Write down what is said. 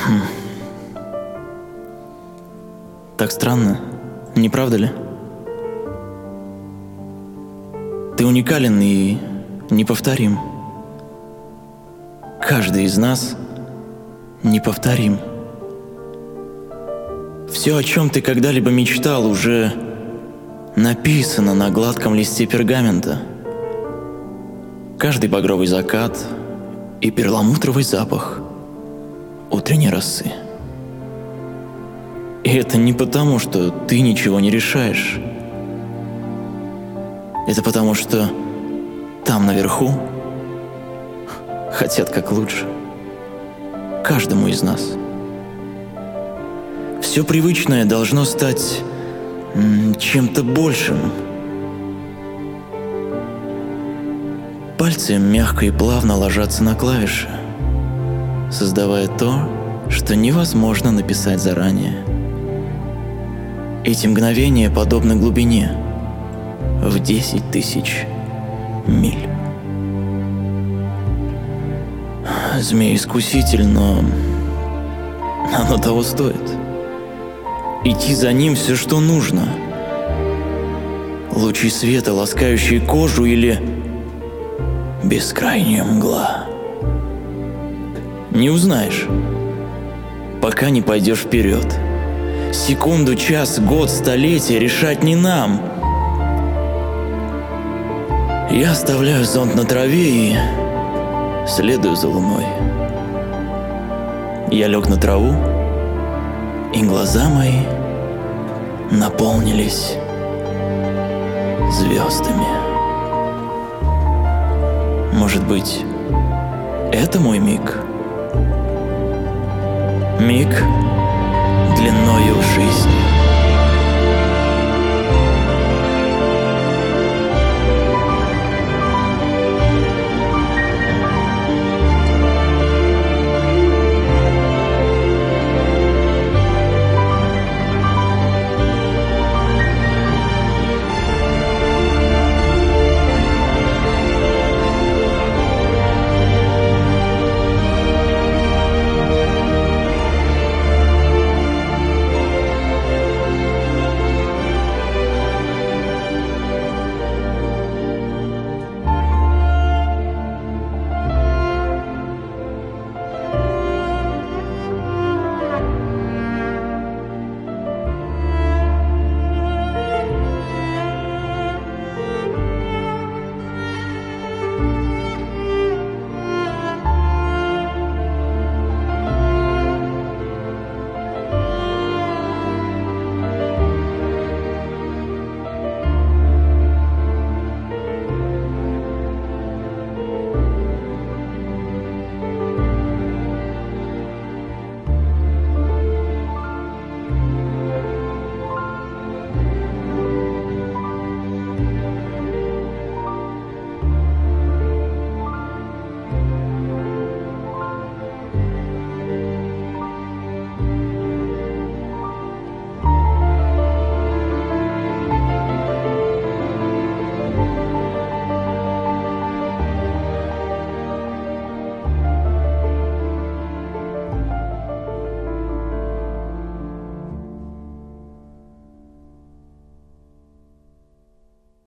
Так странно, не правда ли? Ты уникален и неповторим. Каждый из нас неповторим. Все, о чем ты когда-либо мечтал, уже написано на гладком листе пергамента. Каждый багровый закат и перламутровый запах утренней росы. И это не потому, что ты ничего не решаешь. Это потому, что там наверху хотят как лучше. Каждому из нас. Все привычное должно стать чем-то большим. Пальцы мягко и плавно ложатся на клавиши, создавая то, что невозможно написать заранее. Эти мгновения подобны глубине в 10 тысяч миль. Змей-искуситель, но оно того стоит. Идти за ним все, что нужно. Лучи света, ласкающие кожу, или бескрайняя мгла. Не узнаешь, пока не пойдешь вперед. Секунду, час, год, столетие решать не нам. Я оставляю зонт на траве и следую за луной. Я лег на траву, и глаза мои наполнились звездами. Может быть, это мой миг? Миг длиною в жизнь.